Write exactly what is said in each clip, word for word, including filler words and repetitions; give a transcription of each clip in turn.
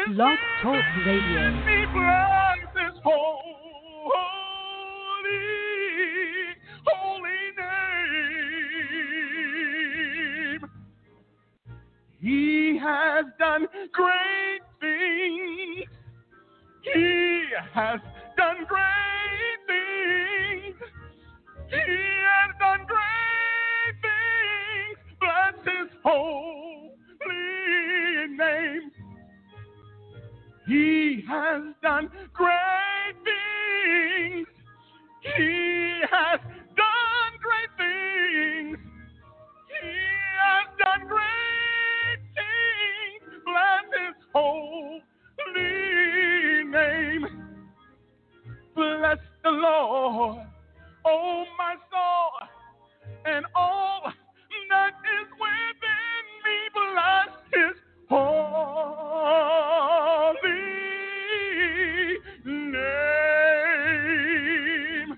Blog Talk Radio. He bless his holy, holy name. He has done great things. He has done great things. He has done great things. Bless his holy name. He has done great things. He has done great things. He has done great things. Bless his holy name. Bless the Lord, oh my soul, and all that is within me. Bless his holy name.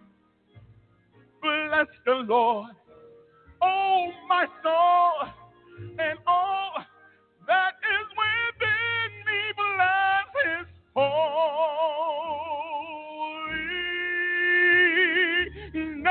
Bless the Lord, oh my soul, and all that is within me. Bless his holy name.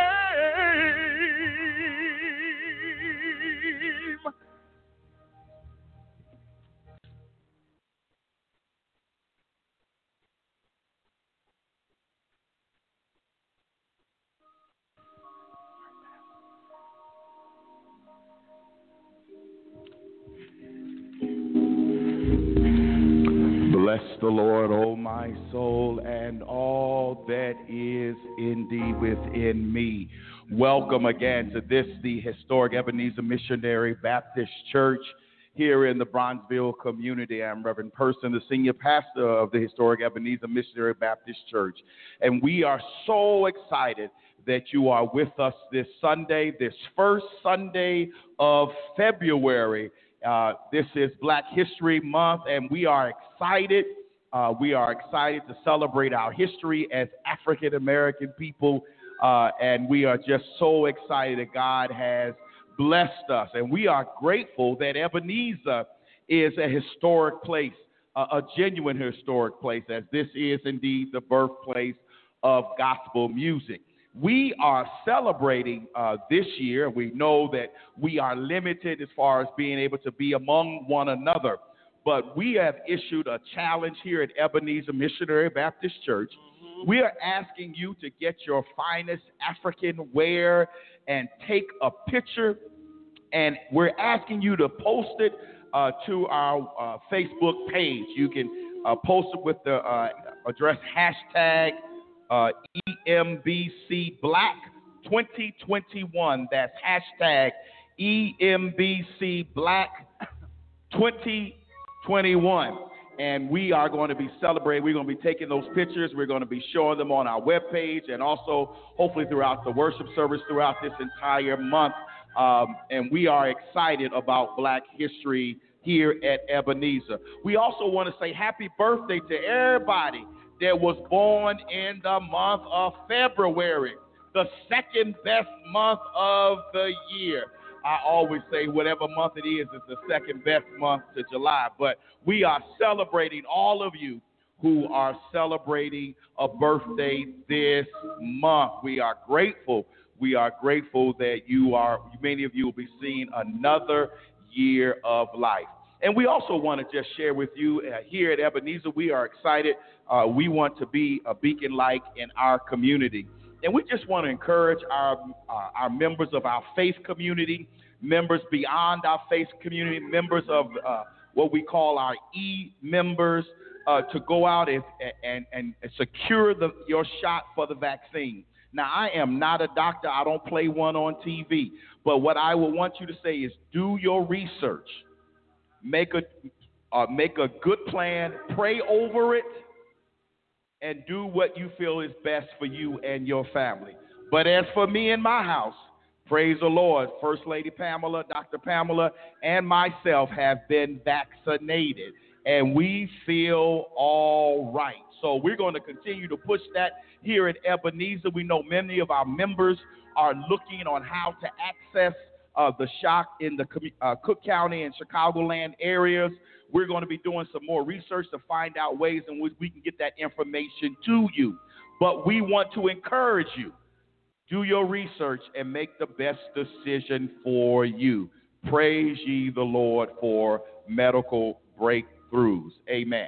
Bless the Lord, O my soul, and all that is indeed within me. Welcome again to this, the historic Ebenezer Missionary Baptist Church here in the Bronzeville community. I'm Reverend Person, the senior pastor of the historic Ebenezer Missionary Baptist Church. And we are so excited that you are with us this Sunday, this first Sunday of February. Uh, this is Black History Month, and we are excited. Uh, we are excited to celebrate our history as African-American people, uh, and we are just so excited that God has blessed us. And we are grateful that Ebenezer is a historic place, uh, a genuine historic place, as this is indeed the birthplace of gospel music. We are celebrating uh, this year. We know that we are limited as far as being able to be among one another, but we have issued a challenge here at Ebenezer Missionary Baptist Church. Mm-hmm. We are asking you to get your finest African wear and take a picture, and we're asking you to post it uh, to our uh, Facebook page. You can uh, post it with the uh, address hashtag Uh, E M B C Black twenty twenty-one. That's hashtag E M B C Black twenty twenty-one. And we are going to be celebrating. We're going to be taking those pictures. We're going to be showing them on our webpage and also hopefully throughout the worship service throughout this entire month. Um, and we are excited about Black history here at Ebenezer. We also want to say happy birthday to everybody that was born in the month of February, the second best month of the year. I always say whatever month it is, it's the second best month to July. But we are celebrating all of you who are celebrating a birthday this month. We are grateful. We are grateful that you are, many of you will be seeing another year of life. And we also want to just share with you uh, here at Ebenezer, we are excited. Uh, we want to be a beacon light in our community. And we just want to encourage our, uh, our members of our faith community, members beyond our faith community, members of uh, what we call our E-members, uh, to go out and, and, and secure the, your shot for the vaccine. Now, I am not a doctor. I don't play one on T V. But what I will want you to say is do your research. Make a uh, make a good plan, pray over it, and do what you feel is best for you and your family. But as for me and my house, praise the Lord, First Lady Pamela, Doctor Pamela, and myself have been vaccinated, and we feel all right. So we're going to continue to push that here at Ebenezer. We know many of our members are looking on how to access uh, the shot in the uh, Cook County and Chicagoland areas. we're going to be doing some more research to find out ways in which we can get that information to you. But we want to encourage you. Do your research and make the best decision for you. Praise ye the Lord for medical breakthroughs. Amen.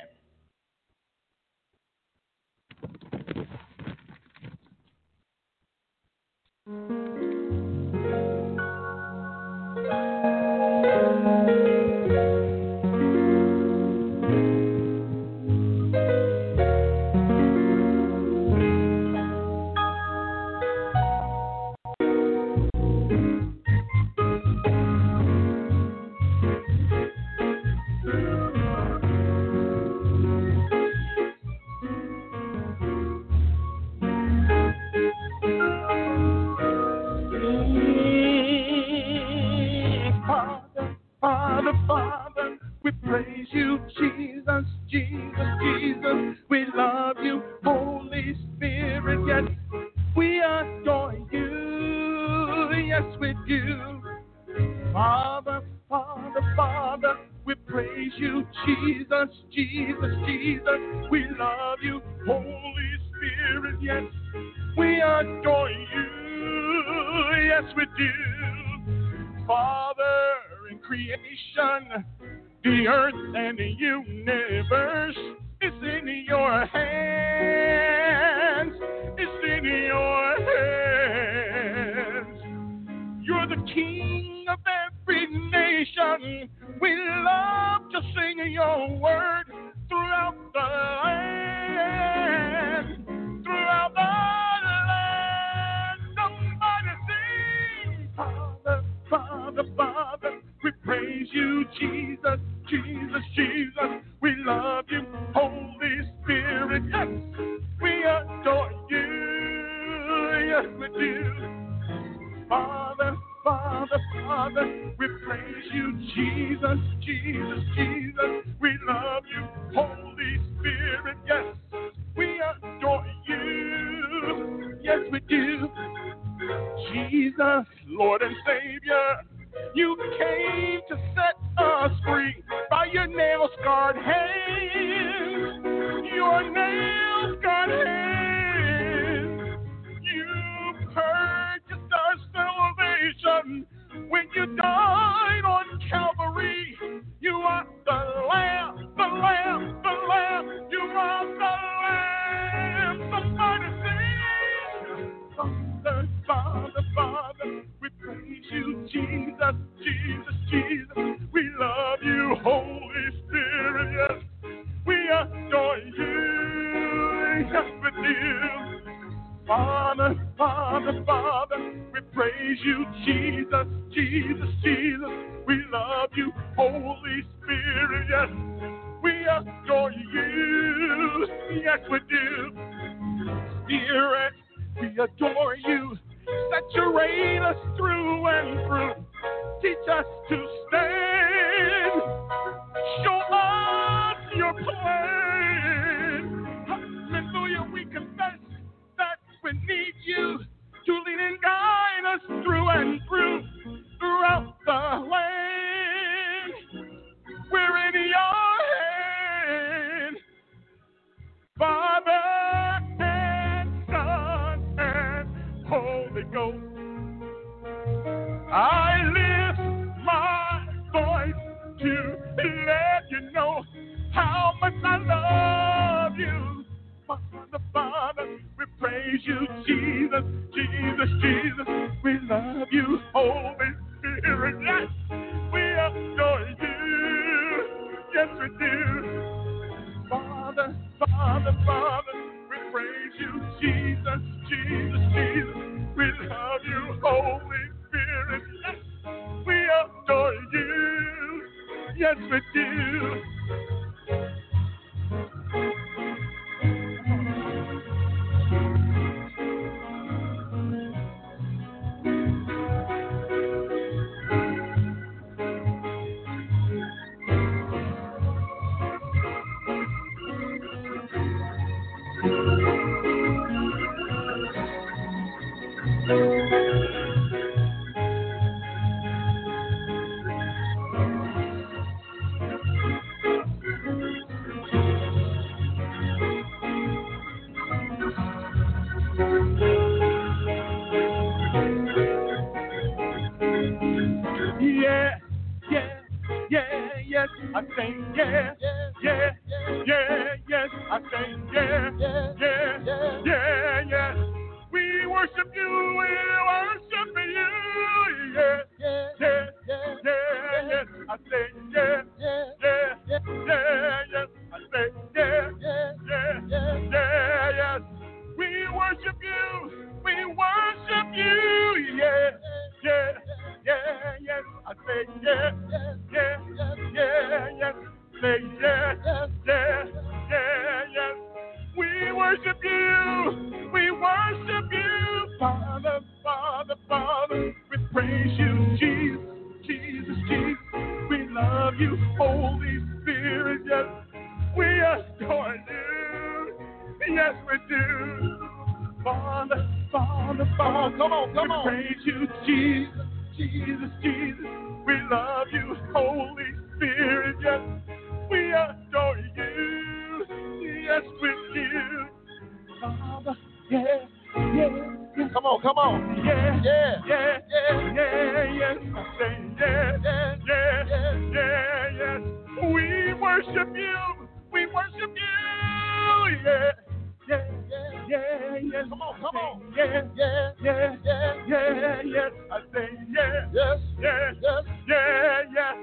yeah, yeah, yeah, yes. I say, yeah, yeah, yeah, yeah. We worship you, we worship you, yeah, yeah, yeah, yes. I say, yeah, yeah, yeah, yes. I say, yeah, yeah, yeah, yes. We worship you, we worship you, yeah, yeah, yeah, yes. I say, yeah, yeah, yeah, yes. Say, yeah, yeah, yeah, yes. We worship you, we worship you, Father, Father, Father. We praise you, Jesus, Jesus, Jesus. We love you, Holy Spirit, yes. We adore you, yes, we do. Father, Father, Father. Come on, come on. We praise you, Jesus, Jesus, Jesus. We love you, Holy Spirit, yes. We adore you, yes, we do. Father, yeah, yeah, yeah. Come on, come on. Yeah, yeah, yeah, yeah, yeah, yes. I say, yeah, yeah, yeah, yeah, yeah, yes. We worship you, we worship you, yeah. Yeah, yeah, yeah, yeah. Come on, come on. Yeah, yeah, yeah, yeah, yeah, yes. I say, yeah, yes, yeah, yes, yeah, yeah.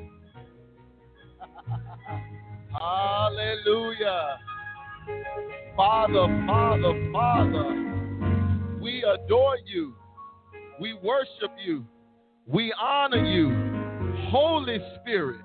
Hallelujah. Father, Father, Father, we adore you. We worship you. We honor you. Holy Spirit.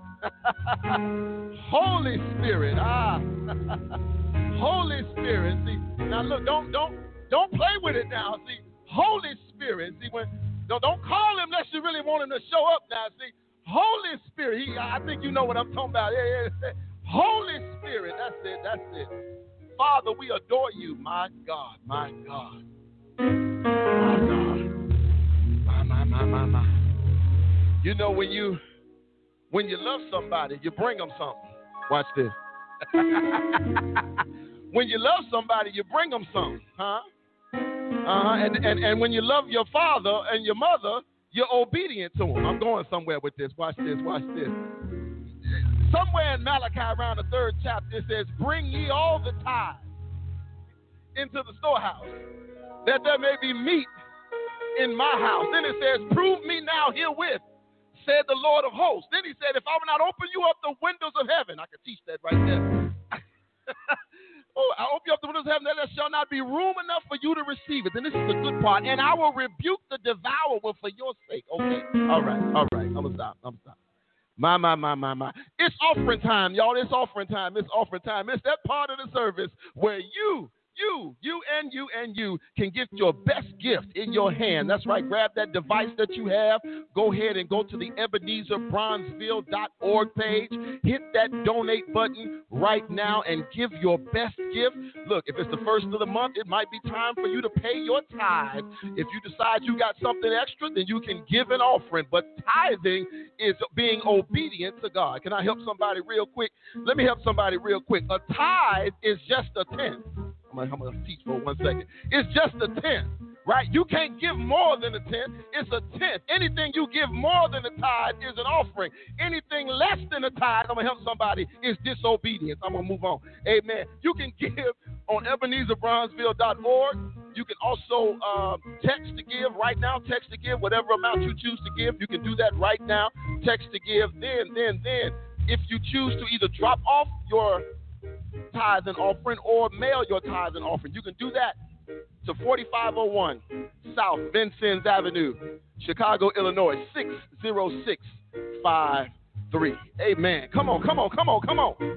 Holy Spirit. Ah. Holy Spirit. See, now look, don't don't don't play with it now. See, Holy Spirit. See, when don't, don't call him unless you really want him to show up now. See, Holy Spirit. He, I think you know what I'm talking about. Yeah, yeah. Holy Spirit. That's it. That's it. Father, we adore you. My God. My God. My God. My, my, my, my, my. You know, when you when you love somebody, you bring them something. Watch this. When you love somebody, you bring them something, huh? Uh-huh. And, and, and when you love your father and your mother, you're obedient to them. I'm going somewhere with this. Watch this, watch this. Somewhere in Malachi around the third chapter, it says, bring ye all the tithes into the storehouse, that there may be meat in my house. Then it says, prove me now herewith, said the Lord of hosts. Then he said, if I will not open you up the windows of heaven, I could teach that right there. Oh, I open you up the windows of heaven, that there shall not be room enough for you to receive it. Then this is the good part. And I will rebuke the devourer for your sake. Okay. All right. All right. I'm going to stop. I'm going to stop. My, my, my, my, my. It's offering time, y'all. It's offering time. It's offering time. It's that part of the service where you, you, you, and you, and you can get your best gift in your hand. That's right. Grab that device that you have. Go ahead and go to the Ebenezer Bronzeville dot org page. Hit that donate button right now and give your best gift. Look, if it's the first of the month, it might be time for you to pay your tithe. If you decide you got something extra, then you can give an offering. But tithing is being obedient to God. Can I help somebody real quick? Let me help somebody real quick. A tithe is just a tenth. I'm going to teach for one second. It's just a tenth, right? You can't give more than a tenth. It's a tenth. Anything you give more than a tithe is an offering. Anything less than a tithe, I'm going to help somebody, is disobedience. I'm going to move on. Amen. You can give on Ebenezer Bronzeville dot org. You can also uh, text to give right now. Text to give whatever amount you choose to give. You can do that right now. Text to give. Then, then, then, if you choose to either drop off your tithe and offering or mail your tithe and offering, you can do that to forty-five oh one South Vincennes Avenue, Chicago, Illinois, six zero six five three. Amen. Come on, come on, come on, come on.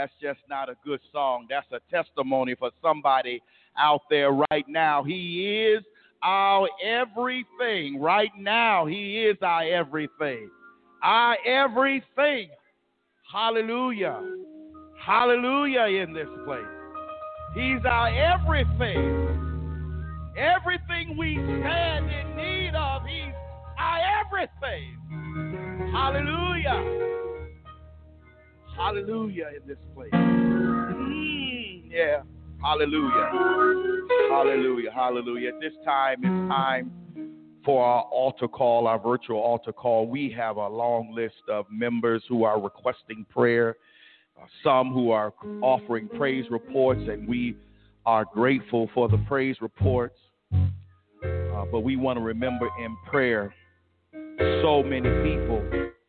That's just not a good song. That's a testimony for somebody out there right now. He is our everything. Right now, he is our everything. Our everything. Hallelujah. Hallelujah in this place. He's our everything. Everything we stand in need of, he's our everything. Hallelujah. Hallelujah in this place. Mm, yeah. Hallelujah. Hallelujah. Hallelujah. At this time, it's time for our altar call, our virtual altar call. We have a long list of members who are requesting prayer, uh, some who are offering praise reports, and we are grateful for the praise reports. Uh, but we want to remember in prayer so many people.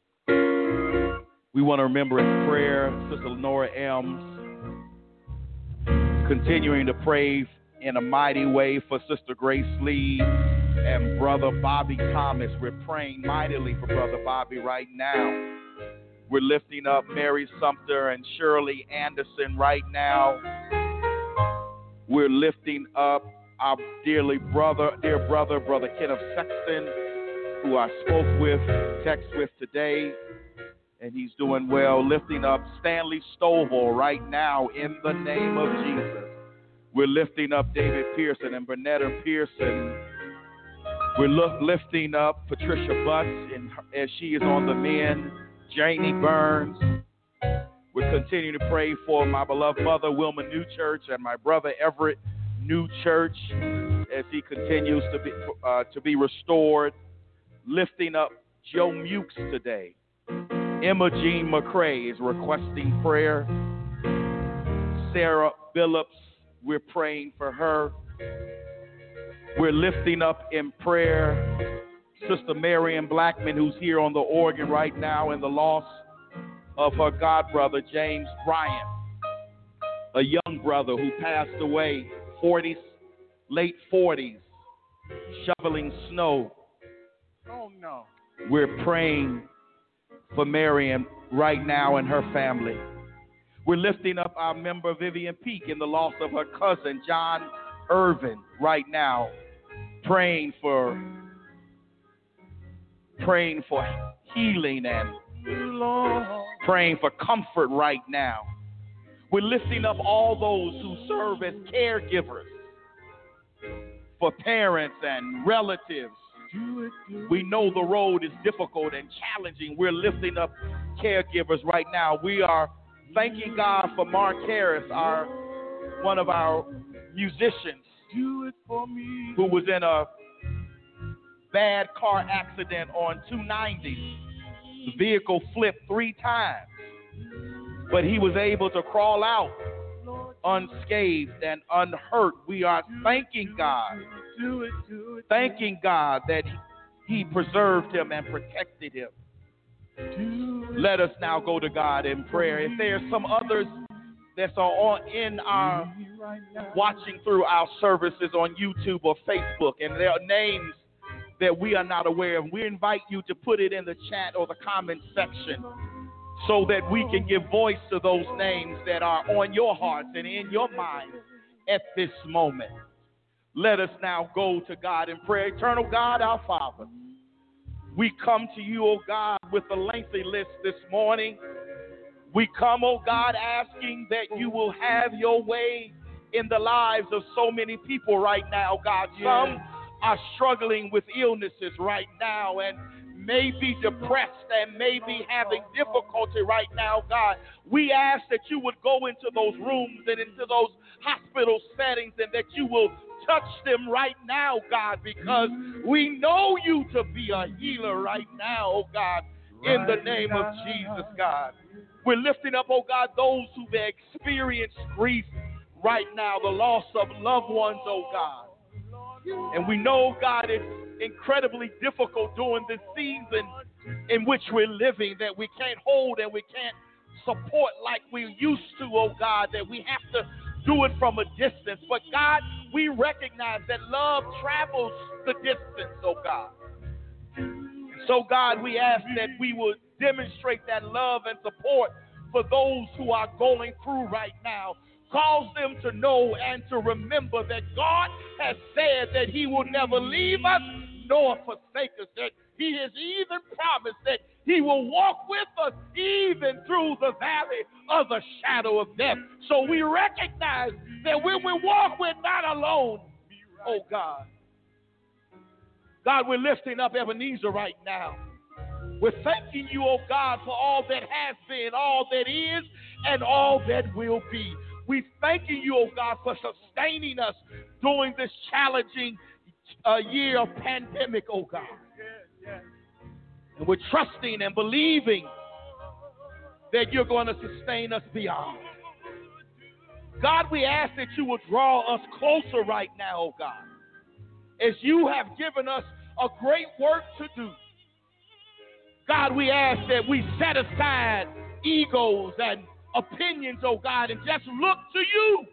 We want to remember in prayer Sister Lenora Ems, continuing to pray in a mighty way for Sister Grace Lee and Brother Bobby Thomas. We're praying mightily for Brother Bobby right now. We're lifting up Mary Sumter and Shirley Anderson right now. We're lifting up our dearly brother, dear brother, Brother Kenneth Sexton, who I spoke with, text with today, and he's doing well. Lifting up Stanley Stovall right now in the name of Jesus. We're lifting up David Pearson and Bernetta Pearson. We're look, lifting up Patricia Butts and, as she is on the men, Janie Burns. We're continuing to pray for my beloved mother, Wilma Newchurch, and my brother, Everett Newchurch, as he continues to be, uh, to be restored. Lifting up Joe Mukes today. Emma Jean McCrae is requesting prayer. Sarah Billups, we're praying for her. We're lifting up in prayer Sister Marion Blackman, who's here on the organ right now, in the loss of her godbrother, James Bryant, a young brother who passed away, forties, late forties, shoveling snow. Oh, no. We're praying for Marion right now and her family. We're lifting up our member, Vivian Peak, in the loss of her cousin, John Irvin, right now, praying for praying for healing and praying for comfort right now. We're lifting up all those who serve as caregivers for parents and relatives. We know the road is difficult and challenging. We're lifting up caregivers right now. We are thanking God for Mark Harris, our one of our musicians, who was in a bad car accident on two ninety. The vehicle flipped three times, but he was able to crawl out unscathed and unhurt. We are thanking God, thanking God that he preserved him and protected him. Let us now go to God in prayer. If there are some others that are on in our watching through our services on YouTube or Facebook, and there are names that we are not aware of, we invite you to put it in the chat or the comment section so that we can give voice to those names that are on your hearts and in your mind at this moment. Let us now go to God in prayer. Eternal God, our Father, we come to you, oh God, with a lengthy list this morning. We come, oh God, asking that you will have your way in the lives of so many people right now, God. Some are struggling with illnesses right now and may be depressed and may be having difficulty right now, God. We ask that you would go into those rooms and into those hospital settings and that you will touch them right now, God, because we know you to be a healer right now, oh God, in the name of Jesus, God. We're lifting up, oh God, those who've experienced grief right now, the loss of loved ones, oh God. And we know, God, it's incredibly difficult during this season in which we're living, that we can't hold and we can't support like we used to, oh God, that we have to do it from a distance. But God, we recognize that love travels the distance, oh God. And so, God, we ask that we would demonstrate that love and support for those who are going through right now. Cause them to know and to remember that God has said that he will never leave us nor forsake us, that he has even promised that he will walk with us even through the valley of the shadow of death. So we recognize that when we walk, we're not alone, oh God. God, we're lifting up Ebenezer right now. We're thanking you, oh God, for all that has been, all that is, and all that will be. We thanking you, oh God, for sustaining us during this challenging uh, year of pandemic, oh God. And we're trusting and believing that you're going to sustain us beyond. God, we ask that you will draw us closer right now, oh God, as you have given us a great work to do. God, we ask that we set aside egos and opinions, oh God, and just look to you,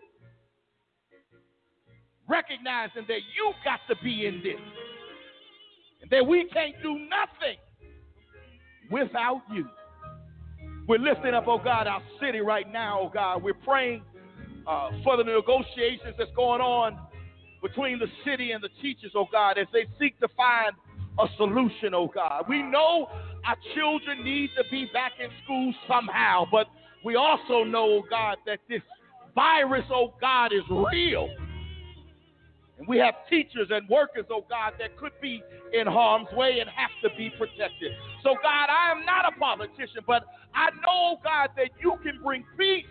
recognizing that you got to be in this, and that we can't do nothing without you. We're lifting up, oh God, our city right now, oh God. We're praying uh, for the negotiations that's going on between the city and the teachers, oh God, as they seek to find a solution, oh God. We know our children need to be back in school somehow, but we also know, oh God, that this virus, oh God, is real. And we have teachers and workers, oh God, that could be in harm's way and have to be protected. So, God, I am not a politician, but I know, oh God, that you can bring peace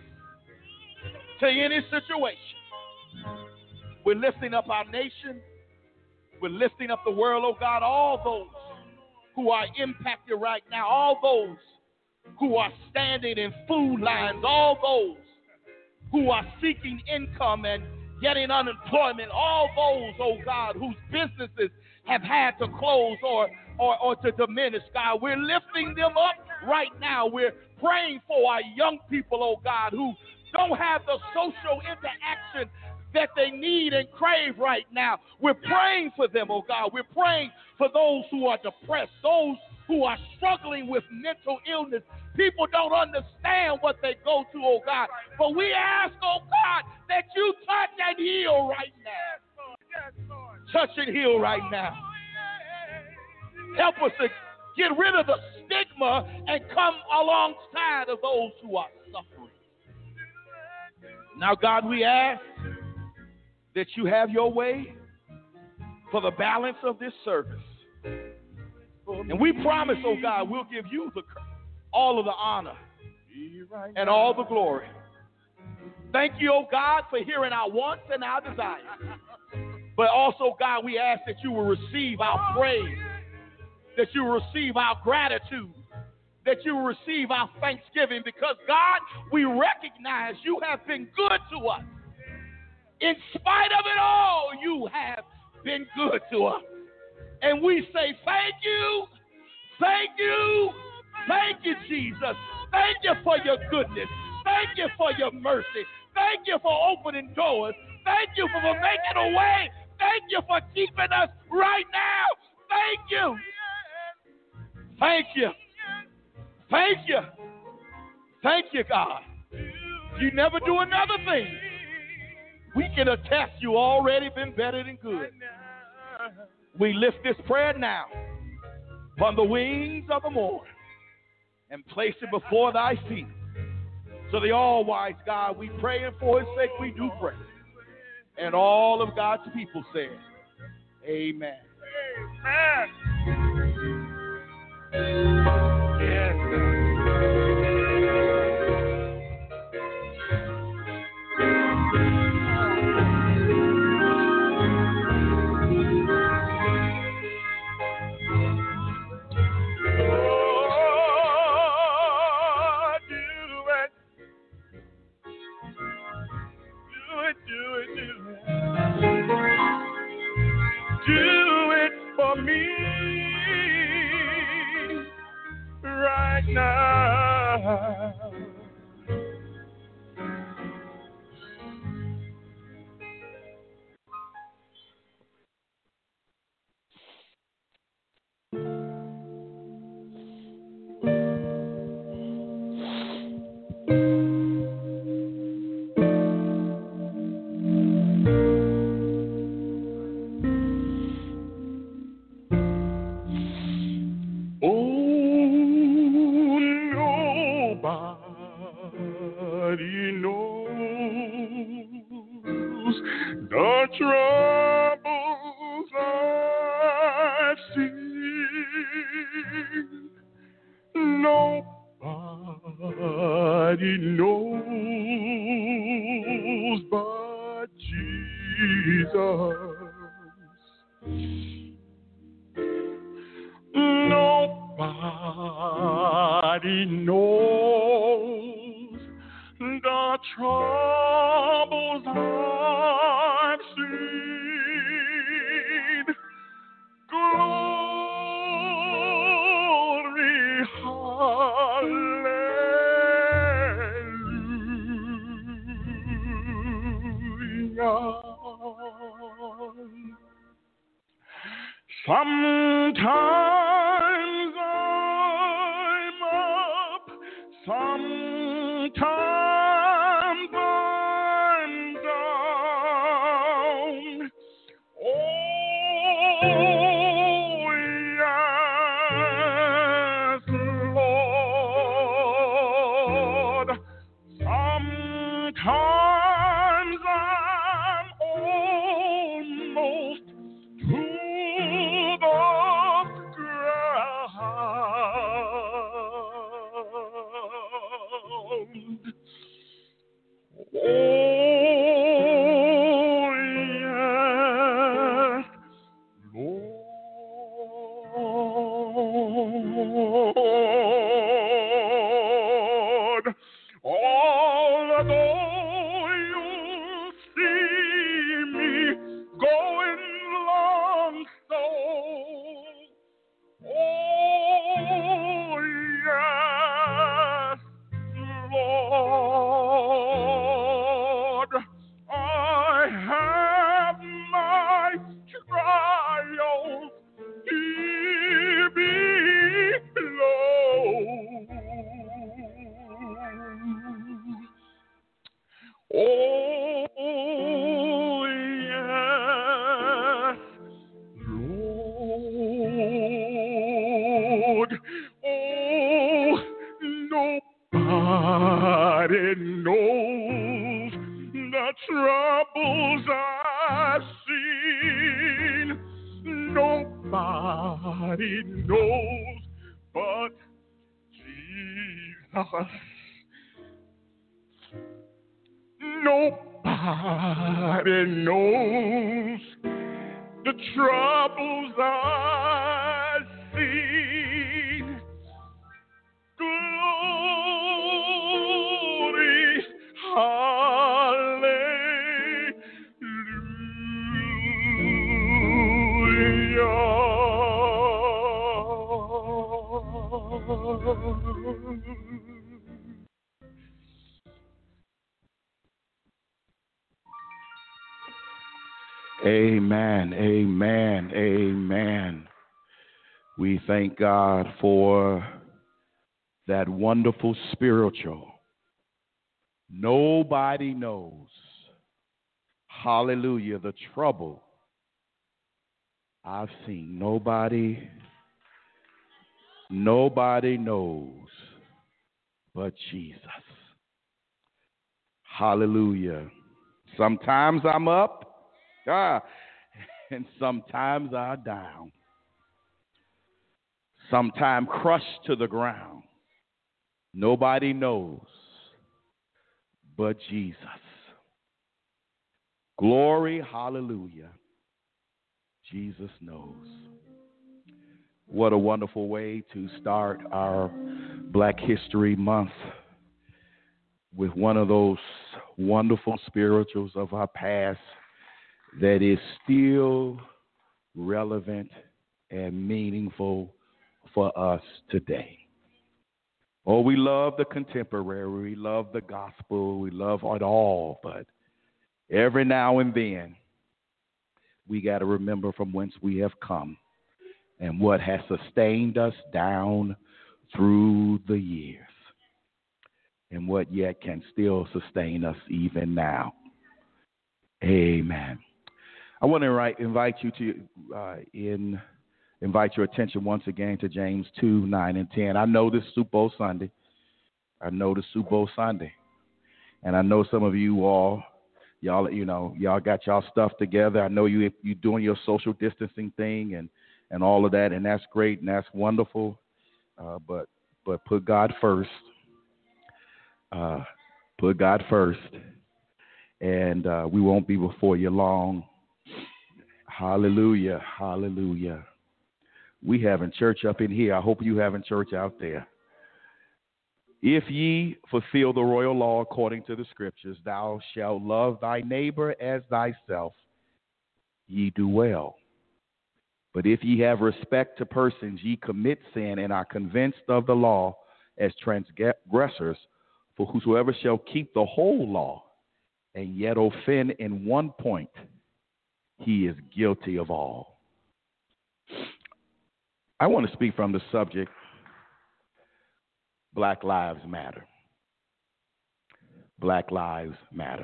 to any situation. We're lifting up our nation. We're lifting up the world, oh God, all those who are impacted right now, all those who are standing in food lines, all those who are seeking income and getting unemployment, all those, oh God, whose businesses have had to close or, or, or to diminish, God. We're lifting them up right now. We're praying for our young people, oh God, who don't have the social interaction that they need and crave right now. We're praying for them, oh God. We're praying for those who are depressed, those who are struggling with mental illness. People don't understand what they go through, oh God. But we ask, oh God, that you touch and heal right now. Touch and heal right now. Help us to get rid of the stigma and come alongside of those who are suffering. Now, God, we ask that you have your way for the balance of this service. And we promise, oh God, we'll give you the, all of the honor and all the glory. Thank you, oh God, for hearing our wants and our desires. But also, God, we ask that you will receive our praise, that you will receive our gratitude, that you will receive our thanksgiving, because, God, we recognize you have been good to us. In spite of it all, you have been good to us. And we say thank you, thank you, thank you, Jesus. Thank you for your goodness. Thank you for your mercy. Thank you for opening doors. Thank you for making a way. Thank you for keeping us right now. Thank you. Thank you. Thank you. Thank you, God. You never do another thing. We can attest you already been better than good. We lift this prayer now upon the wings of the morn and place it before thy feet. So the all-wise God, we pray, and for his sake we do pray. And all of God's people said, amen. Amen. Yes. Do it for me right now. the troubles I've seen. Nobody knows but Jesus. Nobody knows the troubles I've seen. Glory, hallelujah. Sometimes I'm up, sometimes I'm down. Oh, yes, Lord. Sometimes I'm almost to the ground. Oh, yes, Lord. Although you see me going along so, oh, yes, Lord, I have my trials here below. Oh, yes, Lord. Oh, nobody knows the troubles I've seen. Nobody knows but Jesus. Nobody knows the troubles I've seen. Glory, hallelujah. Amen, amen, amen. We thank God for that wonderful spiritual. Nobody knows, hallelujah, the trouble I've seen. Nobody, nobody knows but Jesus. Hallelujah. Sometimes I'm up. Ah, and sometimes I down. Sometimes crushed to the ground. Nobody knows but Jesus. Glory, hallelujah. Jesus knows. What a wonderful way to start our Black History Month with one of those wonderful spirituals of our past that is still relevant and meaningful for us today. Oh, we love the contemporary, we love the gospel, we love it all, but every now and then we got to remember from whence we have come and what has sustained us down through the years and what yet can still sustain us even now. Amen. I want to invite you to uh, in invite your attention once again to James two, nine, and ten. I know this is Super Bowl Sunday. I know this is Super Bowl Sunday. And I know some of you all Y'all, you know, y'all got y'all stuff together. I know you you doing your social distancing thing and, and all of that, and that's great and that's wonderful. Uh, but but put God first. Uh, put God first, and uh, we won't be before you long. Hallelujah, hallelujah. We having church up in here. I hope you having church out there. If ye fulfill the royal law according to the scriptures, thou shalt love thy neighbor as thyself, ye do well. But if ye have respect to persons, ye commit sin and are convinced of the law as transgressors. For whosoever shall keep the whole law and yet offend in one point, he is guilty of all. I want to speak from the subject, Black Lives Matter. Black Lives Matter.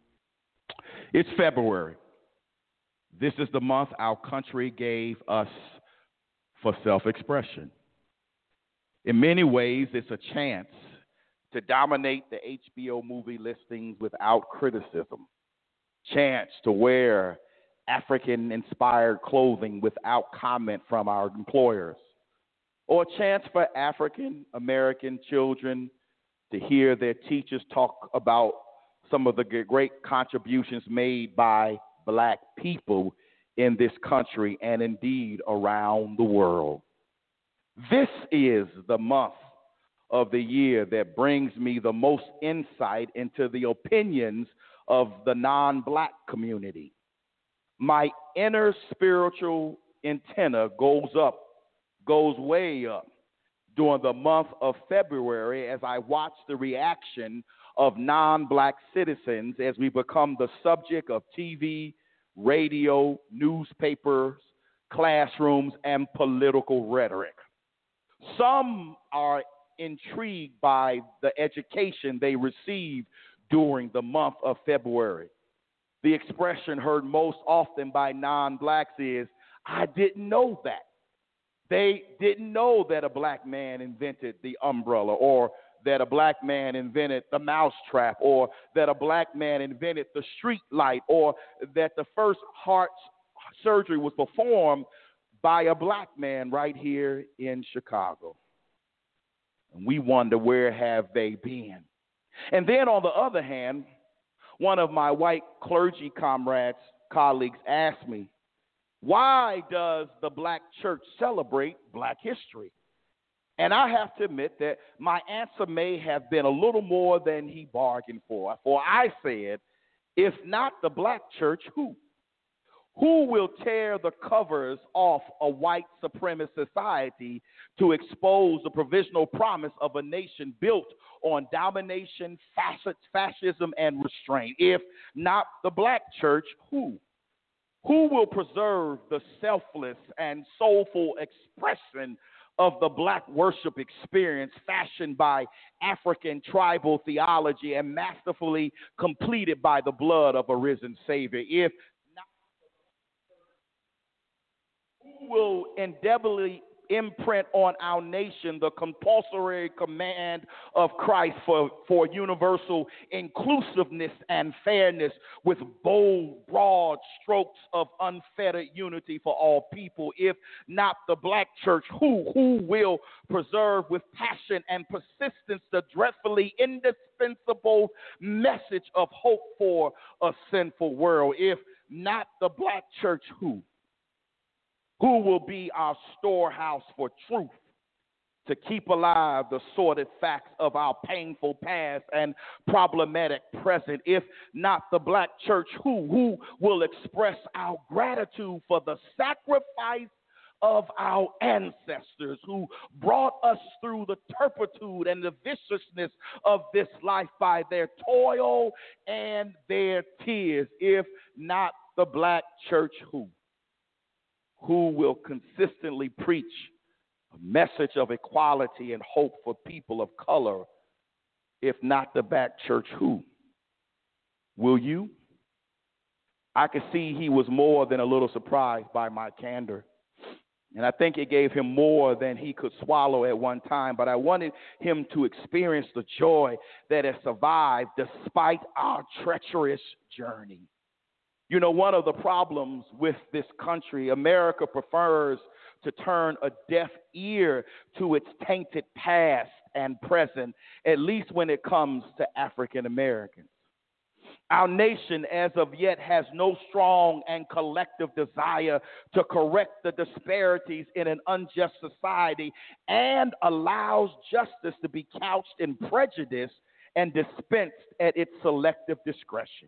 It's February. This is the month our country gave us for self-expression. In many ways, it's a chance to dominate the H B O movie listings without criticism. Chance to wear African-inspired clothing without comment from our employers. Or a chance for African-American children to hear their teachers talk about some of the great contributions made by Black people in this country and indeed around the world. This is the month of the year that brings me the most insight into the opinions of the non-Black community. My inner spiritual antenna goes up, goes way up during the month of February as I watch the reaction of non-Black citizens as we become the subject of T V, radio, newspapers, classrooms, and political rhetoric. Some are intrigued by the education they receive during the month of February. The expression heard most often by non-Blacks is, I didn't know that. They didn't know that a Black man invented the umbrella, or that a Black man invented the mousetrap, or that a Black man invented the street light, or that the first heart surgery was performed by a Black man right here in Chicago. And we wonder, where have they been? And then on the other hand, one of my white clergy comrades, colleagues asked me, why does the Black church celebrate Black history? And I have to admit that my answer may have been a little more than he bargained for. For I said, if not the Black church, who? Who will tear the covers off a white supremacist society to expose the provisional promise of a nation built on domination, fascism, and restraint? If not the Black church, who? Who will preserve the selfless and soulful expression of the Black worship experience fashioned by African tribal theology and masterfully completed by the blood of a risen Savior? If not, who will endeavorly imprint on our nation the compulsory command of Christ for, for universal inclusiveness and fairness, with bold, broad strokes of unfettered unity for all people? If not the Black church, who? Who will preserve with passion and persistence the dreadfully indispensable message of hope for a sinful world? If not the Black church, who? Who will be our storehouse for truth, to keep alive the sordid facts of our painful past and problematic present? If not the Black church, who? Who will express our gratitude for the sacrifice of our ancestors who brought us through the turpitude and the viciousness of this life by their toil and their tears? If not the Black church, who? Who will consistently preach a message of equality and hope for people of color? If not the Black church, who? Will you? I could see he was more than a little surprised by my candor. And I think it gave him more than he could swallow at one time. But I wanted him to experience the joy that has survived despite our treacherous journey. You know, one of the problems with this country, America prefers to turn a deaf ear to its tainted past and present, at least when it comes to African Americans. Our nation, as of yet, has no strong and collective desire to correct the disparities in an unjust society and allows justice to be couched in prejudice and dispensed at its selective discretion.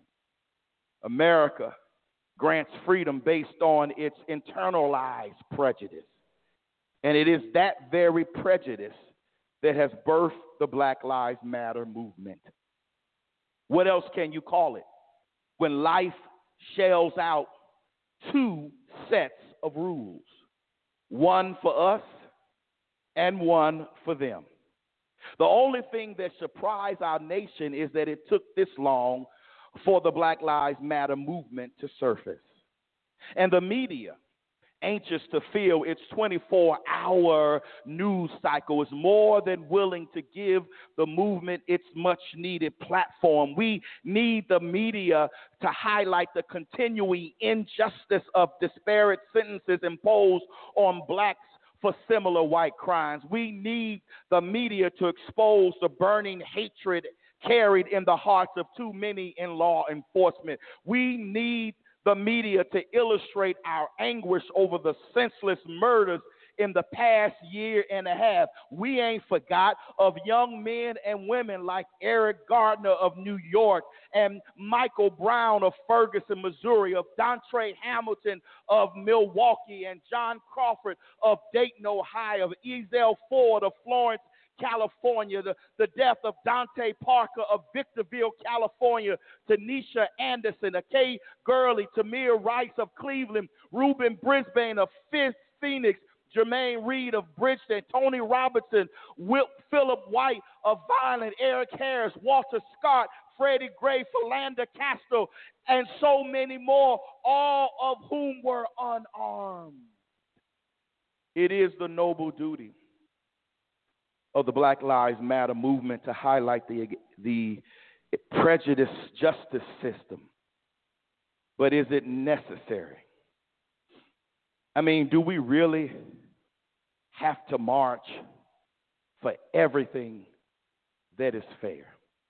America grants freedom based on its internalized prejudice. And it is that very prejudice that has birthed the Black Lives Matter movement. What else can you call it when life shells out two sets of rules, one for us and one for them? The only thing that surprised our nation is that it took this long for the Black Lives Matter movement to surface. And the media, anxious to fill its twenty-four hour news cycle, is more than willing to give the movement its much-needed platform. We need the media to highlight the continuing injustice of disparate sentences imposed on blacks for similar white crimes. We need the media to expose the burning hatred carried in the hearts of too many in law enforcement. We need the media to illustrate our anguish over the senseless murders in the past year and a half. We ain't forgot of young men and women like Eric Gardner of New York and Michael Brown of Ferguson, Missouri, of Dontre Hamilton of Milwaukee, and John Crawford of Dayton, Ohio, of Ezell Ford of Florence, California, the, the death of Dante Parker of Victorville, California, Tanisha Anderson, Kay Gurley, Tamir Rice of Cleveland, Reuben Brisbane of Fifth Phoenix, Jermaine Reed of Bridgeton, Tony Robertson, Will, Philip White of Violent, Eric Harris, Walter Scott, Freddie Gray, Philanda Castro, and so many more, all of whom were unarmed. It is the noble duty of the Black Lives Matter movement to highlight the, the prejudice justice system. But is it necessary? I mean, do we really have to march for everything that is fair?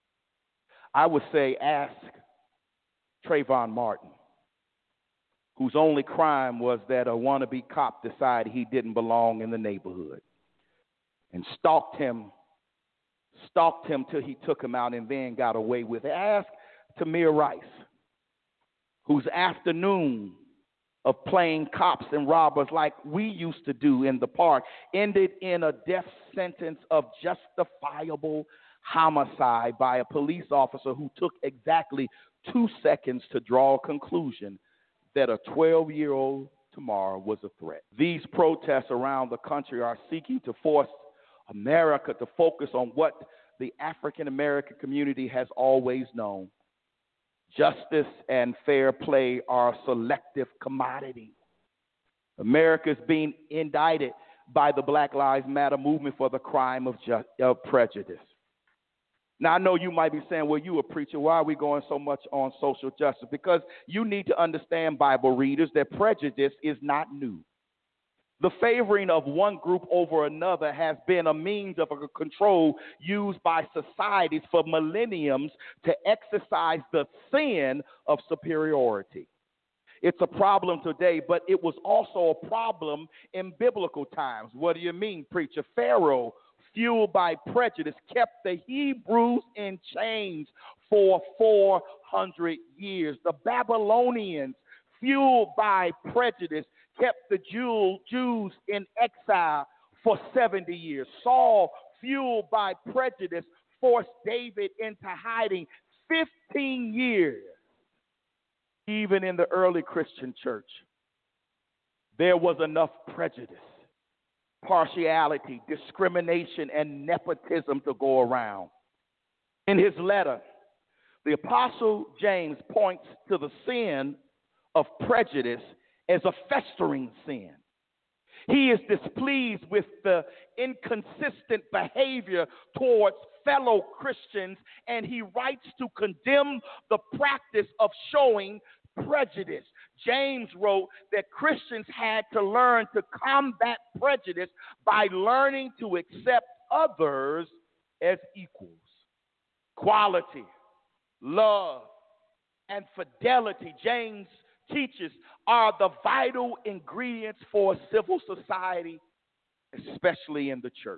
I would say ask Trayvon Martin, whose only crime was that a wannabe cop decided he didn't belong in the neighborhood and stalked him, stalked him till he took him out and then got away with it. Ask Tamir Rice, whose afternoon of playing cops and robbers like we used to do in the park ended in a death sentence of justifiable homicide by a police officer who took exactly two seconds to draw a conclusion that a twelve-year-old Tamar was a threat. These protests around the country are seeking to force America to focus on what the African American community has always known. Justice and fair play are a selective commodity. America is being indicted by the Black Lives Matter movement for the crime of, ju- of prejudice. Now, I know you might be saying, well, you a preacher. Why are we going so much on social justice? Because you need to understand, Bible readers, that prejudice is not new. The favoring of one group over another has been a means of a control used by societies for millenniums to exercise the sin of superiority. It's a problem today, but it was also a problem in biblical times. What do you mean, preacher? Pharaoh, fueled by prejudice, kept the Hebrews in chains for four hundred years. The Babylonians, fueled by prejudice, kept the Jew, Jews in exile for seventy years. Saul, fueled by prejudice, forced David into hiding fifteen years. Even in the early Christian church, there was enough prejudice, partiality, discrimination, and nepotism to go around. In his letter, the Apostle James points to the sin of prejudice as a festering sin. He is displeased with the inconsistent behavior towards fellow Christians, and he writes to condemn the practice of showing prejudice. James wrote that Christians had to learn to combat prejudice by learning to accept others as equals. Quality, love, and fidelity, James teaches, are the vital ingredients for civil society, especially in the church.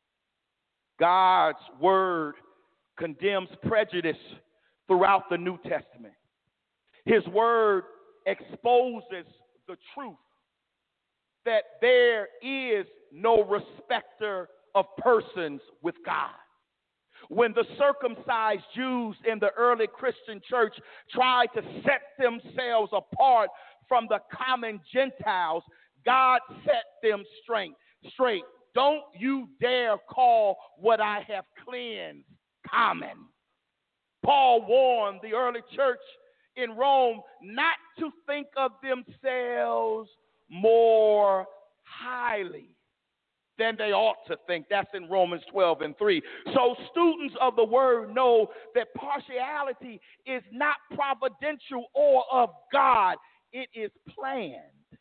God's word condemns prejudice throughout the New Testament. His word exposes the truth that there is no respecter of persons with God. When the circumcised Jews in the early Christian church tried to set themselves apart from the common Gentiles, God set them straight. Straight. Don't you dare call what I have cleansed common. Paul warned the early church in Rome not to think of themselves more highly than they ought to think. That's in Romans twelve and three. So students of the word know that partiality is not providential or of God. It is planned.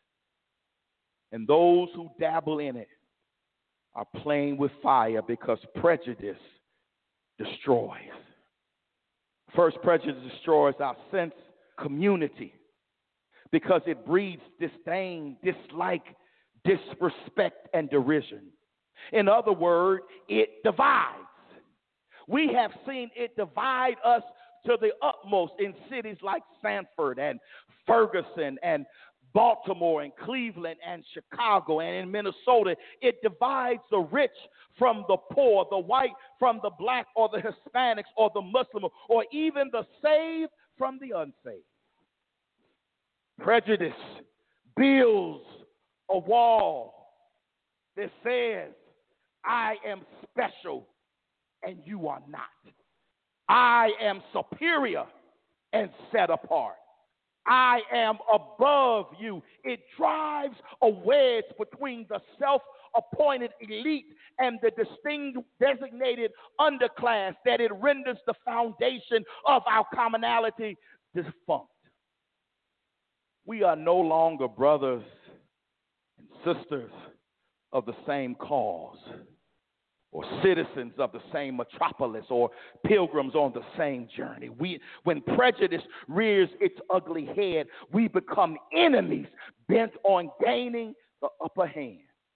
And those who dabble in it are playing with fire, because prejudice destroys. First, prejudice destroys our sense of community because it breeds disdain, dislike, disrespect, and derision. In other words, it divides. We have seen it divide us to the utmost in cities like Sanford and Ferguson and Baltimore and Cleveland and Chicago and in Minnesota. It divides the rich from the poor, the white from the black or the Hispanics or the Muslim, or even the saved from the unsaved. Prejudice builds a wall that says, I am special and you are not. I am superior and set apart. I am above you. It drives a wedge between the self-appointed elite and the distinct designated underclass that it renders the foundation of our commonality defunct. We are no longer brothers and sisters of the same cause, or citizens of the same metropolis, or pilgrims on the same journey. We, when prejudice rears its ugly head, we become enemies bent on gaining the upper hand.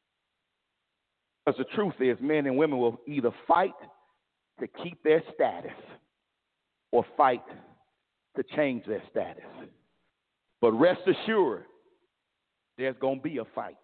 Because the truth is, men and women will either fight to keep their status or fight to change their status. But rest assured, there's going to be a fight.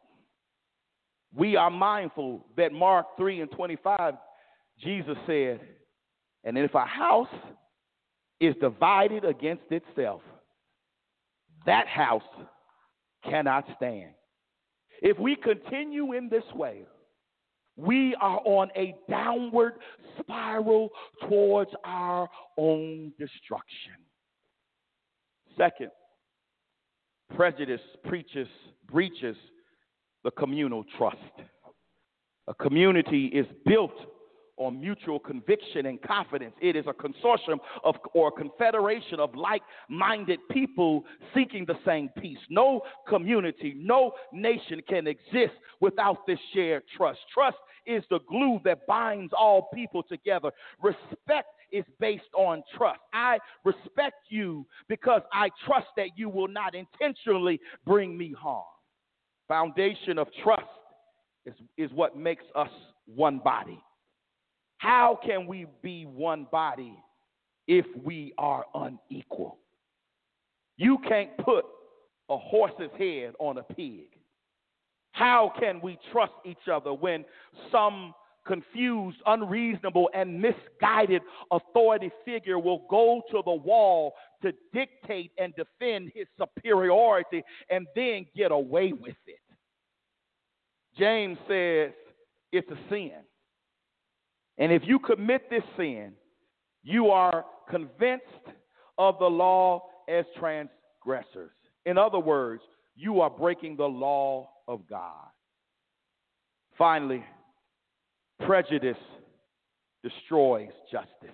We are mindful that Mark three and twenty-five, Jesus said, and if a house is divided against itself, that house cannot stand. If we continue in this way, we are on a downward spiral towards our own destruction. Second, prejudice preaches, breaches the communal trust. A community is built on mutual conviction and confidence. It is a consortium of or a confederation of like-minded people seeking the same peace. No community, no nation can exist without this shared trust. Trust is the glue that binds all people together. Respect is based on trust. I respect you because I trust that you will not intentionally bring me harm. Foundation of trust is, is what makes us one body. How can we be one body if we are unequal? You can't put a horse's head on a pig. How can we trust each other when some confused, unreasonable, and misguided authority figure will go to the wall to dictate and defend his superiority and then get away with it? James says it's a sin. And if you commit this sin, you are convinced of the law as transgressors. In other words, you are breaking the law of God. Finally, prejudice destroys justice.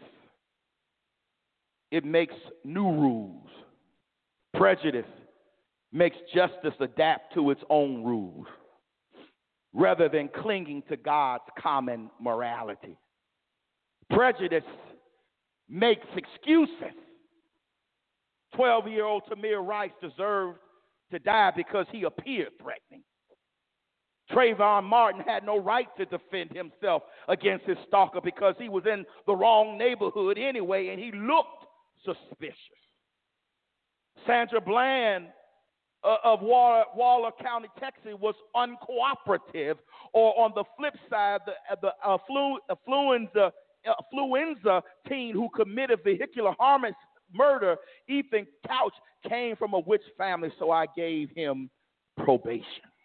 It makes new rules. Prejudice makes justice adapt to its own rules rather than clinging to God's common morality. Prejudice makes excuses. twelve-year-old Tamir Rice deserved to die because he appeared threatening. Trayvon Martin had no right to defend himself against his stalker because he was in the wrong neighborhood anyway and he looked suspicious. Sandra Bland uh, of Waller, Waller County, Texas was uncooperative, or on the flip side, the, the uh, flu, affluenza, affluenza teen who committed vehicular harm murder, Ethan Couch, came from a witch family, so I gave him probation.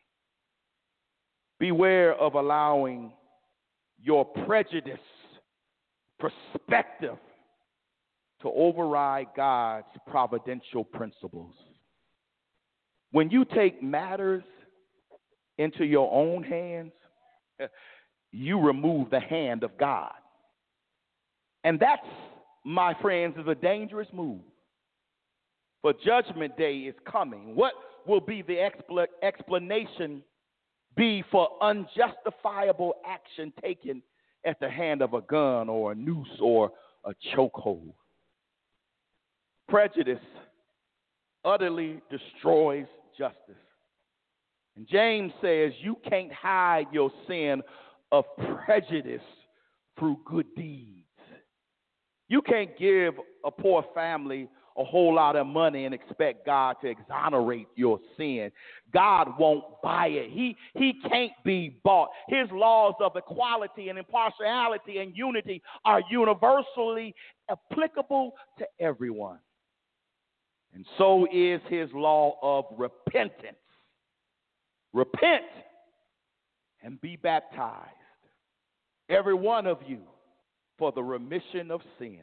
Beware of allowing your prejudice perspective to override God's providential principles. When you take matters into your own hands, you remove the hand of God. And that's, my friends, is a dangerous move. For Judgment Day is coming. What will be the expl- explanation be for unjustifiable action taken at the hand of a gun or a noose or a chokehold? Prejudice utterly destroys justice. And James says you can't hide your sin of prejudice through good deeds. You can't give a poor family a whole lot of money and expect God to exonerate your sin. God won't buy it. He, he can't be bought. His laws of equality and impartiality and unity are universally applicable to everyone. And so is his law of repentance. Repent and be baptized, every one of you, for the remission of sin.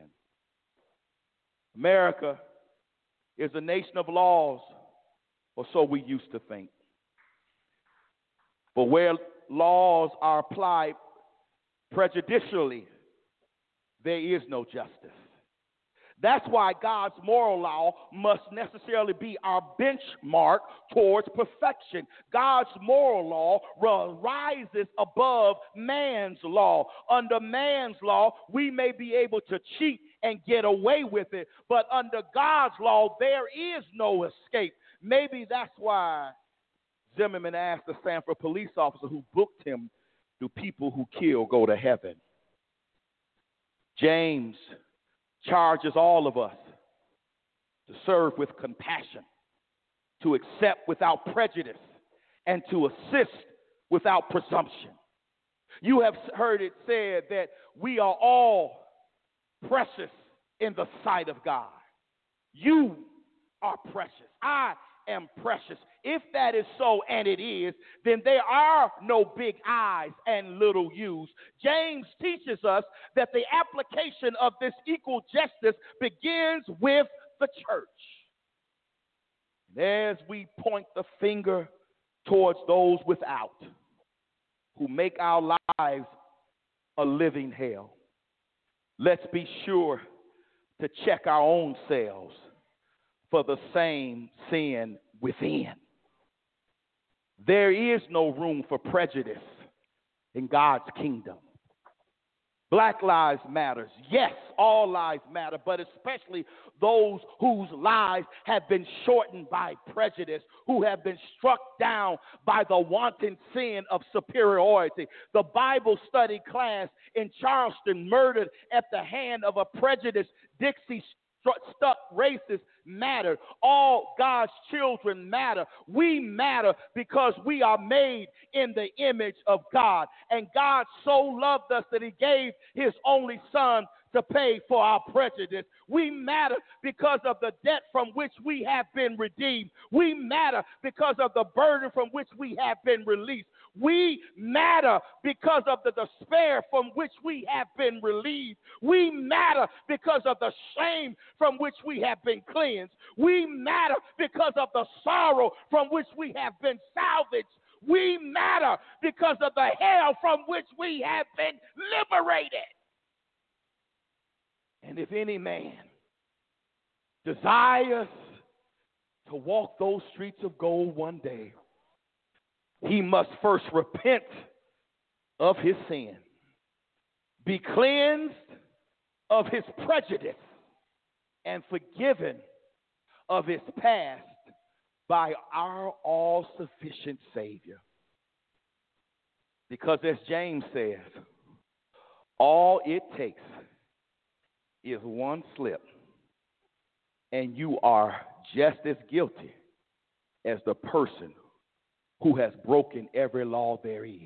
America is a nation of laws, or so we used to think. But where laws are applied prejudicially, there is no justice. That's why God's moral law must necessarily be our benchmark towards perfection. God's moral law rises above man's law. Under man's law, we may be able to cheat and get away with it, but under God's law, there is no escape. Maybe that's why Zimmerman asked the Sanford police officer who booked him, do people who kill go to heaven? James charges all of us to serve with compassion, to accept without prejudice, and to assist without presumption. You have heard it said that we are all precious in the sight of God. You are precious. I am precious. If that is so, and it is, then there are no big I's and little U's. James teaches us that the application of this equal justice begins with the church. And as we point the finger towards those without, who make our lives a living hell, let's be sure to check our own selves for the same sin within. There is no room for prejudice in God's kingdom. Black lives matter. Yes, all lives matter, but especially those whose lives have been shortened by prejudice, who have been struck down by the wanton sin of superiority. The Bible study class in Charleston murdered at the hand of a prejudiced Dixie stuck racist mattered. All God's children matter. We matter because we are made in the image of God. And God so loved us that he gave his only son to pay for our prejudice. We matter because of the debt from which we have been redeemed. We matter because of the burden from which we have been released. We matter because of the despair from which we have been relieved. We matter because of the shame from which we have been cleansed. We matter because of the sorrow from which we have been salvaged. We matter because of the hell from which we have been liberated. And if any man desires to walk those streets of gold one day, he must first repent of his sin, be cleansed of his prejudice, and forgiven of his past by our all-sufficient Savior. Because as James says, all it takes is one slip, and you are just as guilty as the person who has broken every law there is.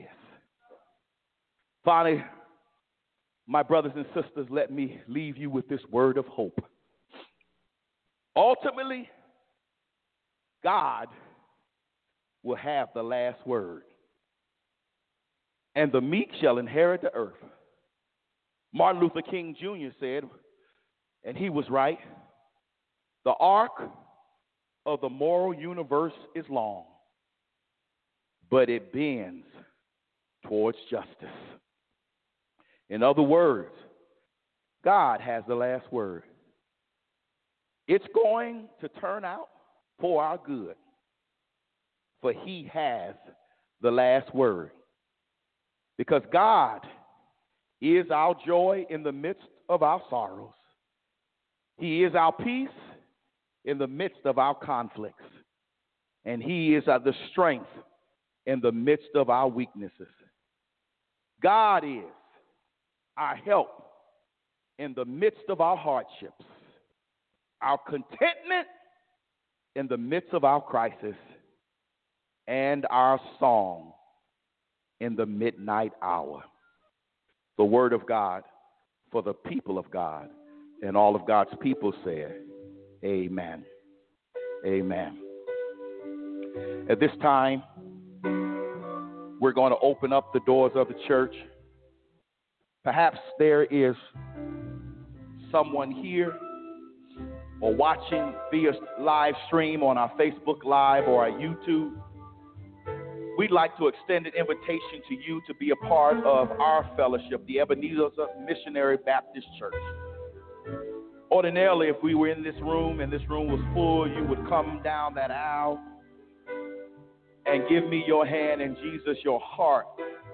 Finally, my brothers and sisters, let me leave you with this word of hope. Ultimately, God will have the last word, and the meek shall inherit the earth. Martin Luther King Junior said, and he was right, the arc of the moral universe is long, but it bends towards justice. In other words, God has the last word. It's going to turn out for our good, for he has the last word. Because God is our joy in the midst of our sorrows. He is our peace in the midst of our conflicts. And he is the strength in the midst of our weaknesses. God is our help in the midst of our hardships, our contentment in the midst of our crisis, and our song in the midnight hour. The word of God for the people of God, and all of God's people said, amen. Amen. At this time, we're going to open up the doors of the church. Perhaps there is someone here or watching via live stream on our Facebook Live or our YouTube. We'd like to extend an invitation to you to be a part of our fellowship, the Ebenezer Missionary Baptist Church. Ordinarily, if we were in this room and this room was full, you would come down that aisle and give me your hand and Jesus your heart.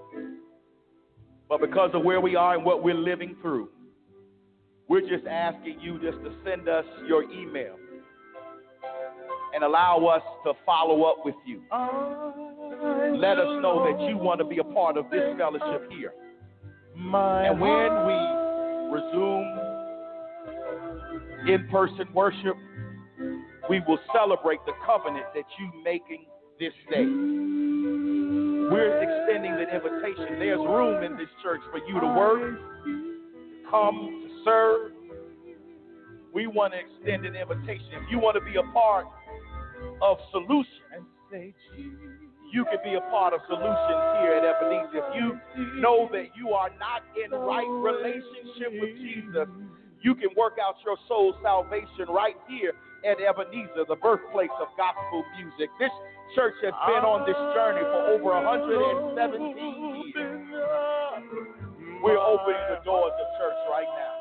But because of where we are and what we're living through, we're just asking you just to send us your email and allow us to follow up with you. Let us know that you want to be a part of this fellowship here. And when we resume in-person worship, we will celebrate the covenant that you're making this day. We're extending the invitation. There's room in this church for you to work, to come, to serve. We want to extend an invitation. If you want to be a part of solutions, you can be a part of solutions here at Ebenezer. If you know that you are not in right relationship with Jesus, you can work out your soul's salvation right here at Ebenezer, the birthplace of gospel music. This church has been on this journey for over one hundred seventeen years. We're opening the doors of church right now.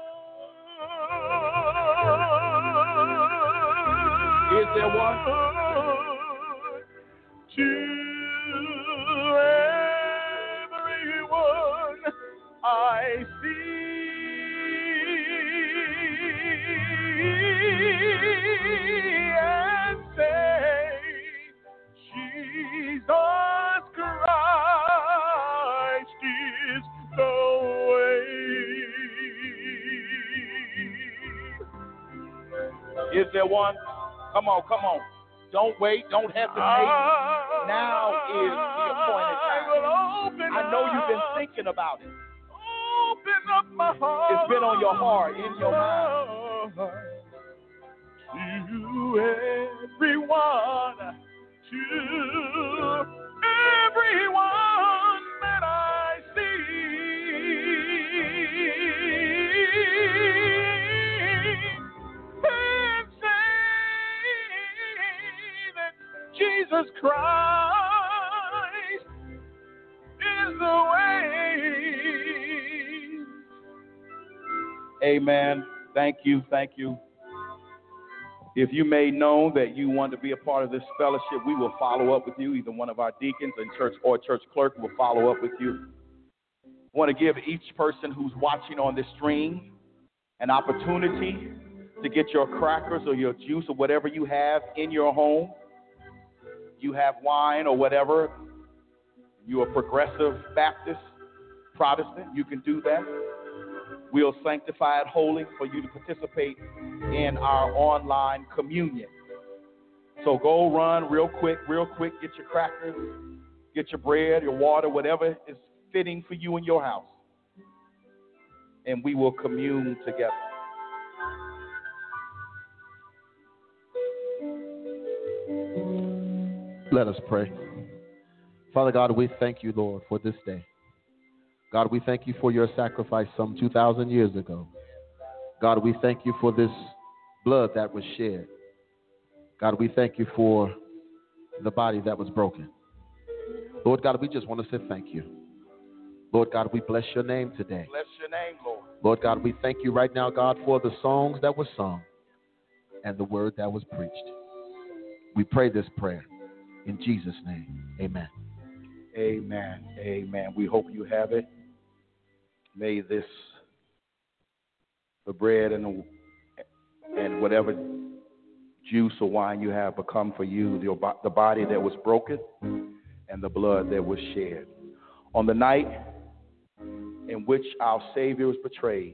Is there one? To everyone I see and say, Jesus Christ is the way. Is there one? Come on, come on. Don't wait. Don't hesitate. Now is the appointed time. I know you've been thinking about it. Open up my heart. It's been on your heart, in your mind. To everyone, to everyone that I see, and say that Jesus Christ away. Amen. Thank you. Thank you. If you made known that you want to be a part of this fellowship, we will follow up with you. Either one of our deacons and church or church clerk will follow up with you. I want to give each person who's watching on this stream an opportunity to get your crackers or your juice or whatever you have in your home. You have wine or whatever. You're a progressive Baptist, Protestant, you can do that. We'll sanctify it holy for you to participate in our online communion. So go run real quick, real quick, get your crackers, get your bread, your water, whatever is fitting for you in your house. And we will commune together. Let us pray. Father God, we thank you, Lord, for this day. God, we thank you for your sacrifice some two thousand years ago. God, we thank you for this blood that was shed. God, we thank you for the body that was broken. Lord God, we just want to say thank you. Lord God, we bless your name today. Bless your name, Lord. Lord God, we thank you right now, God, for the songs that were sung and the word that was preached. We pray this prayer in Jesus' name. Amen. Amen. Amen. We hope you have it. May this, the bread and the, and whatever juice or wine you have become for you the, the body that was broken and the blood that was shed. On the night in which our Savior was betrayed,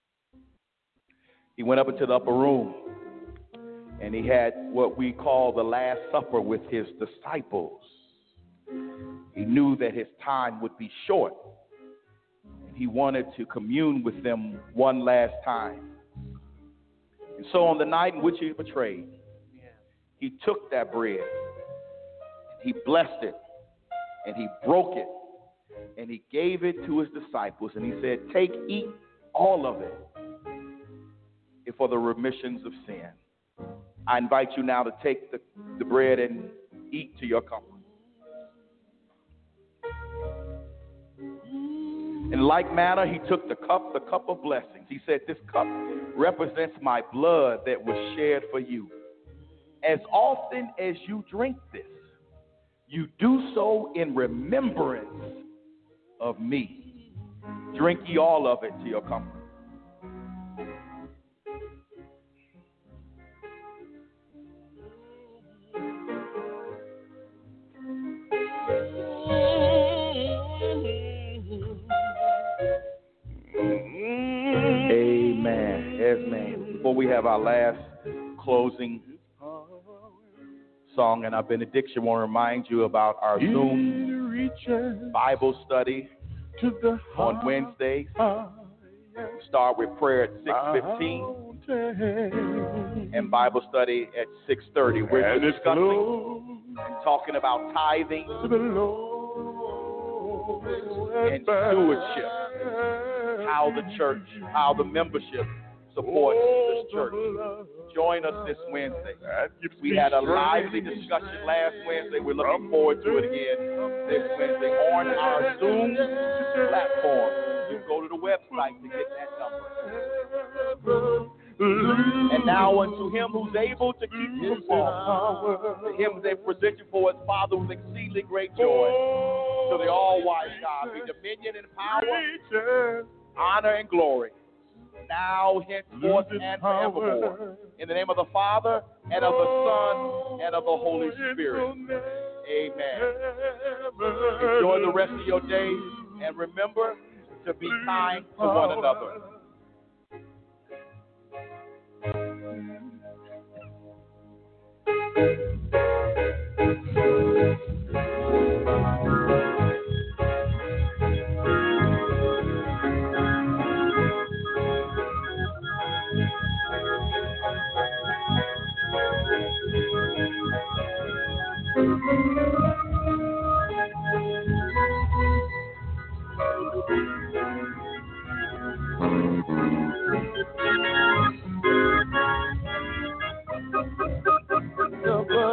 he went up into the upper room and he had what we call the Last Supper with his disciples. He knew that his time would be short. And he wanted to commune with them one last time. And so on the night in which he was betrayed, he took that bread, he blessed it, and he broke it, and he gave it to his disciples, and he said, take, eat all of it for the remissions of sin. I invite you now to take the, the bread and eat to your comfort. In like manner, he took the cup, the cup of blessings. He said, this cup represents my blood that was shed for you. As often as you drink this, you do so in remembrance of me. Drink ye all of it to your comfort. Amen. Before we have our last closing song and our benediction, I want to remind you about our Zoom Bible study on Wednesdays. We start with prayer at six fifteen and Bible study at six thirty. We're discussing and talking about tithing and stewardship, how the church, how the membership supports this church. Join us this Wednesday. We had a lively discussion last Wednesday. We're looking forward to it again this Wednesday on our Zoom platform. You go to the website to get that number. And now unto him who's able to keep his promise, to him they present you for his Father with exceedingly great joy. To the all-wise God be dominion and power, honor and glory, now, henceforth, and forevermore. In the name of the Father, and of the Son, and of the Holy Spirit. Amen. Enjoy the rest of your day, and remember to be kind to one another. The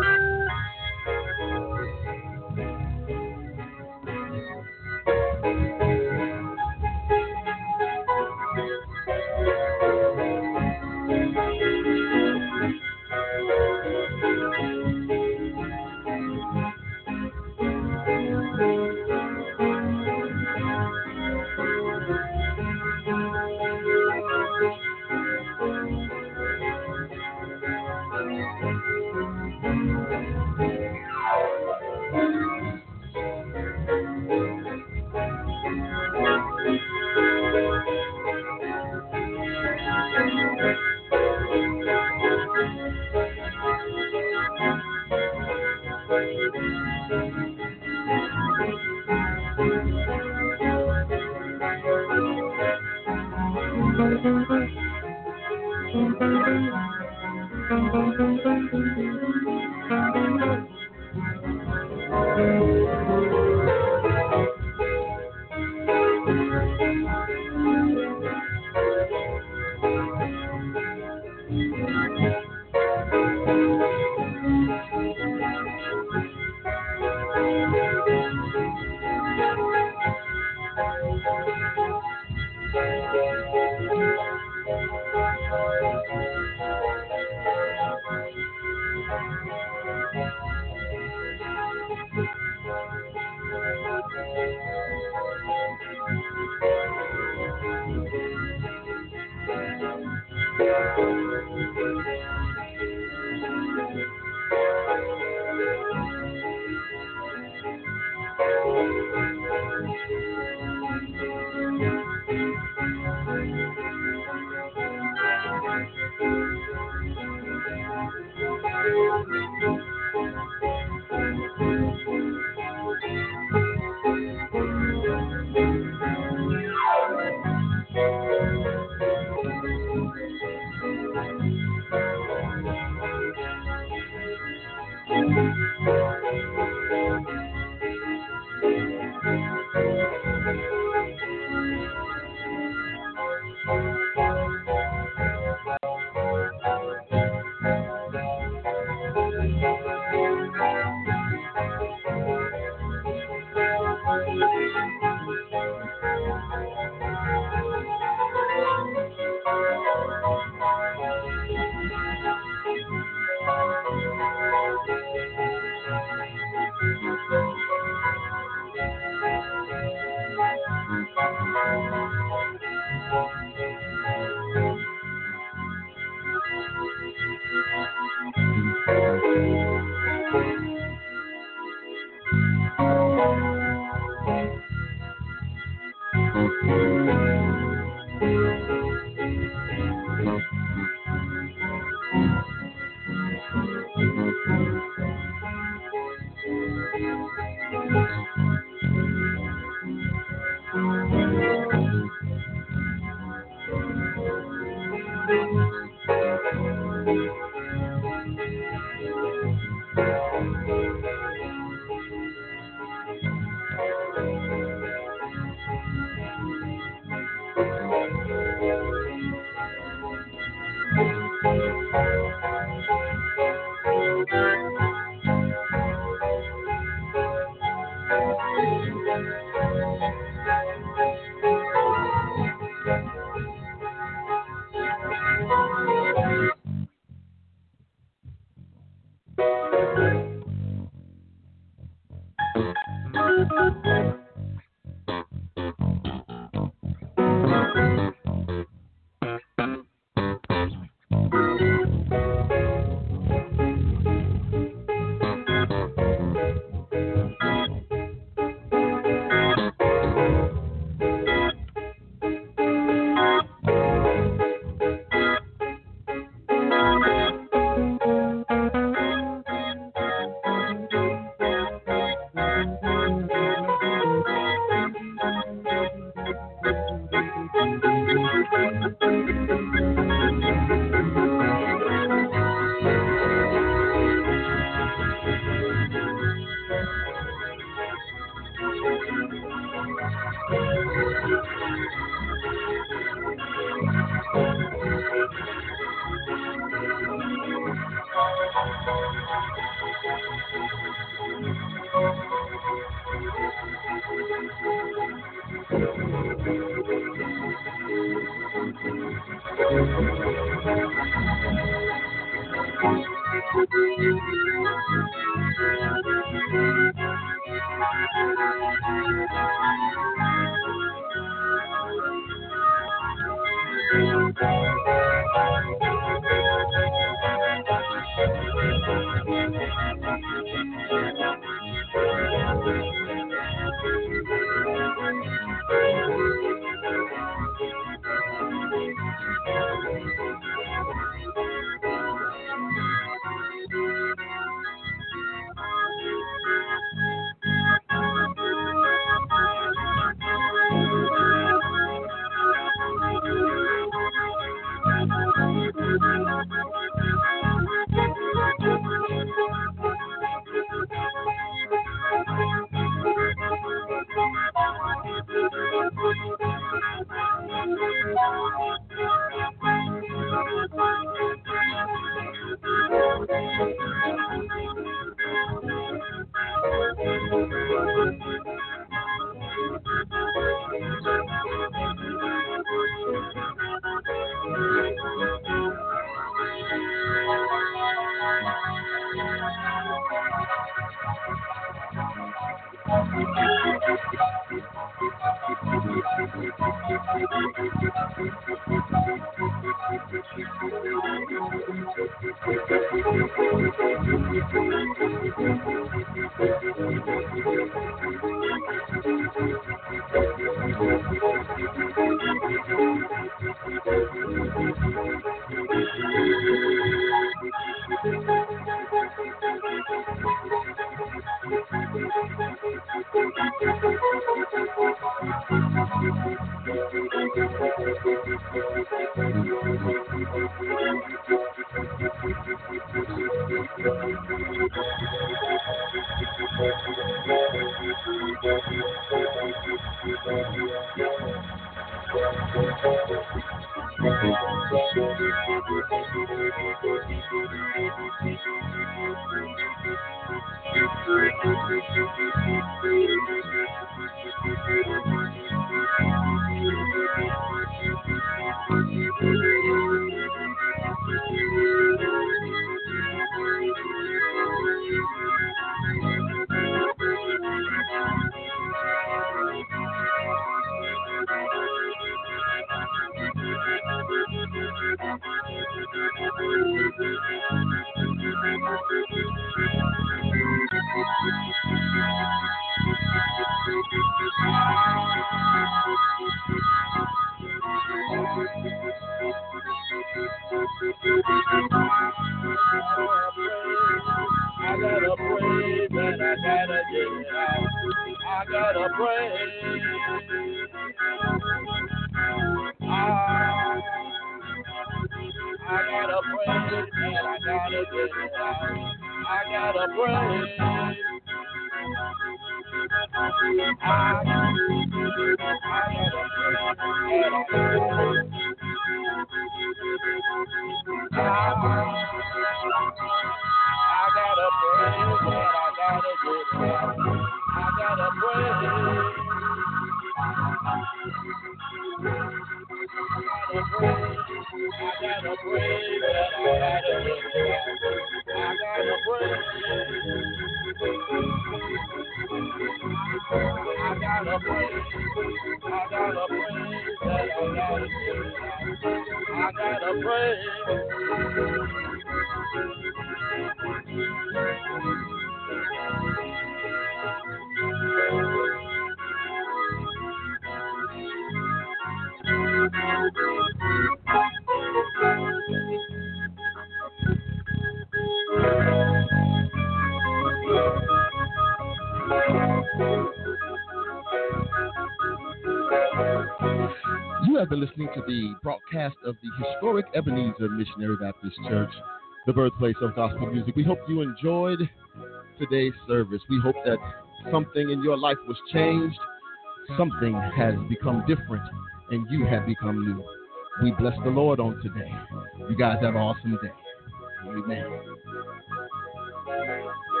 You have been listening to the broadcast of the historic Ebenezer Missionary Baptist Church, the birthplace of gospel music. We hope you enjoyed today's service. We hope that something in your life was changed, something has become different, and you have become new. We bless the Lord on today. You guys have an awesome day. Amen.